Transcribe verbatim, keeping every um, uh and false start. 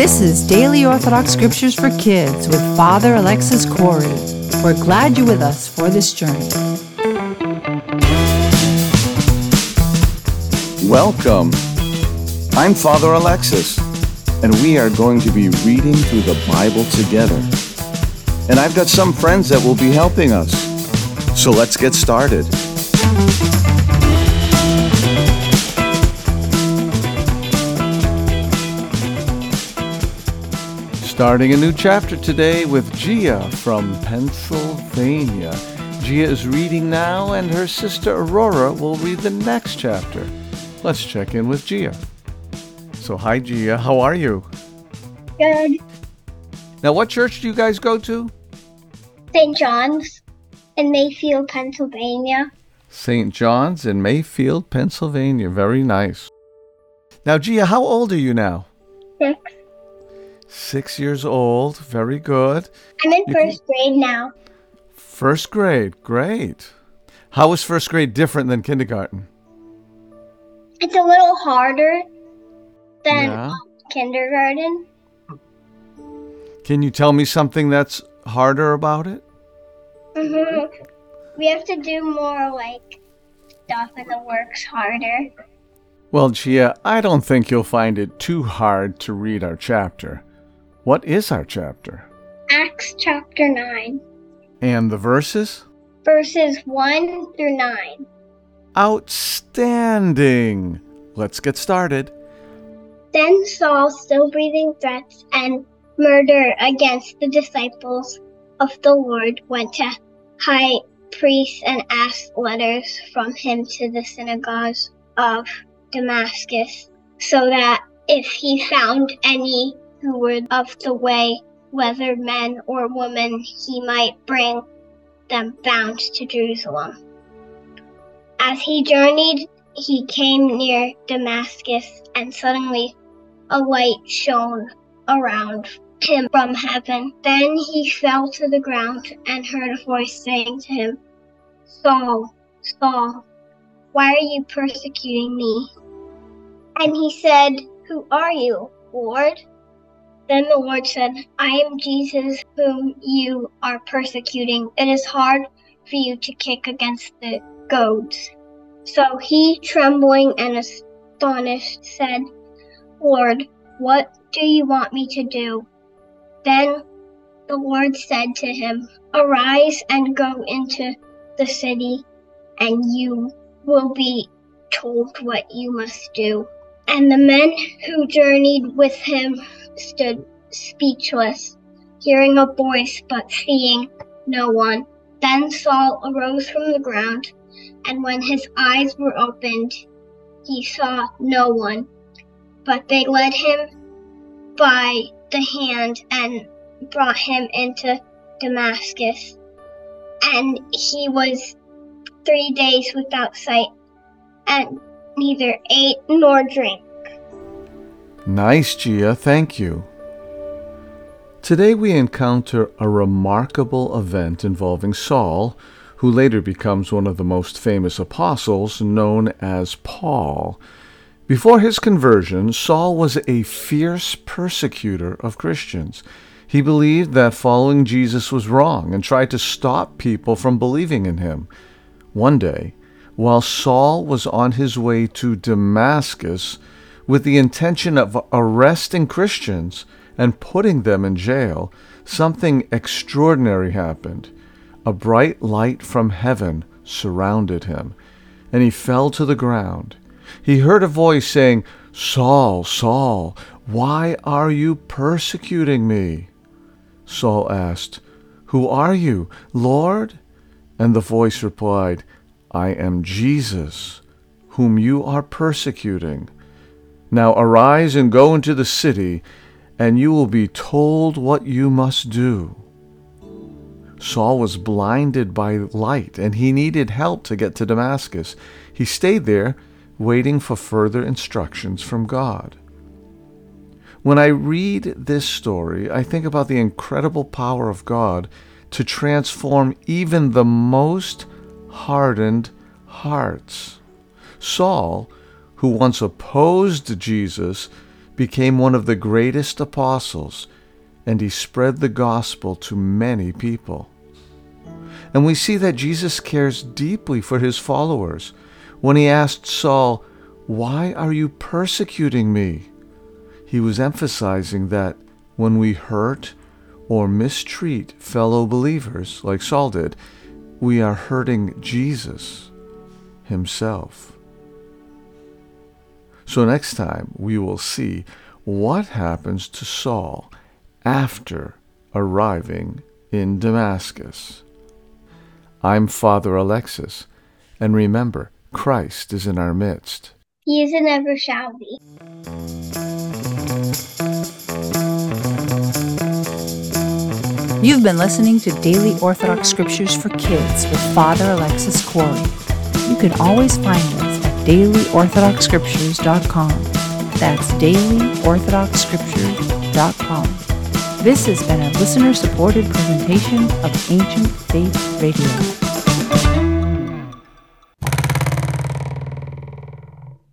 This is Daily Orthodox Scriptures for Kids with Father Alexis Corey. We're glad you're with us for this journey. Welcome. I'm Father Alexis, and we are going to be reading through the Bible together. And I've got some friends that will be helping us. So let's get started. Starting a new chapter today with Gia from Pennsylvania. Gia is reading now, and her sister Aurora will read the next chapter. Let's check in with Gia. So, hi Gia, how are you? Good. Now, what church do you guys go to? Saint John's in Mayfield, Pennsylvania. Saint John's in Mayfield, Pennsylvania. Very nice. Now, Gia, how old are you now? Six. Six years old. Very good. I'm in You first grade now. First grade. Great. How is first grade different than kindergarten? It's a little harder than Yeah. um, kindergarten. Can you tell me something that's harder about it? hmm We have to do more like stuff and the work's harder. Well, Gia, I don't think you'll find it too hard to read our chapter. What is our chapter? Acts chapter nine, And the verses? verses one through nine. Outstanding! Let's get started. Then Saul, still breathing threats and murder against the disciples of the Lord, went to high priests and asked letters from him to the synagogues of Damascus, so that if he found any who were of the way, whether men or women, he might bring them bound to Jerusalem. As he journeyed, he came near Damascus, and suddenly a light shone around him from heaven. Then he fell to the ground and heard a voice saying to him, "Saul, Saul, why are you persecuting me?" And he said, "Who are you, Lord?" Then the Lord said, "I am Jesus whom you are persecuting. It is hard for you to kick against the goads." So he, trembling and astonished, said, "Lord, what do you want me to do?" Then the Lord said to him, "Arise and go into the city, and you will be told what you must do." And the men who journeyed with him stood speechless, hearing a voice but seeing no one. Then Saul arose from the ground, and when his eyes were opened, he saw no one. But they led him by the hand and brought him into Damascus. And he was three days without sight, and neither ate nor drank. Nice, Gia. Thank you. Today we encounter a remarkable event involving Saul, who later becomes one of the most famous apostles, known as Paul. Before his conversion, Saul was a fierce persecutor of Christians. He believed that following Jesus was wrong and tried to stop people from believing in him. One day, while Saul was on his way to Damascus with the intention of arresting Christians and putting them in jail, something extraordinary happened. A bright light from heaven surrounded him, and he fell to the ground. He heard a voice saying, "Saul, Saul, why are you persecuting me?" Saul asked, "Who are you, Lord?" And the voice replied, "I am Jesus, whom you are persecuting. Now arise and go into the city, and you will be told what you must do." Saul was blinded by light, and he needed help to get to Damascus. He stayed there, waiting for further instructions from God. When I read this story, I think about the incredible power of God to transform even the most hardened hearts. Saul, who once opposed Jesus, became one of the greatest apostles, and he spread the gospel to many people. And we see that Jesus cares deeply for his followers. When he asked Saul, "Why are you persecuting me?" he was emphasizing that when we hurt or mistreat fellow believers, like Saul did, we are hurting Jesus himself. So next time we will see what happens to Saul after arriving in Damascus. I'm Father Alexis, and remember, Christ is in our midst. He is and ever shall be. You've been listening to Daily Orthodox Scriptures for Kids with Father Alexis Corey. You can always find us at daily orthodox scriptures dot com. That's daily orthodox scriptures dot com. This has been a listener-supported presentation of Ancient Faith Radio.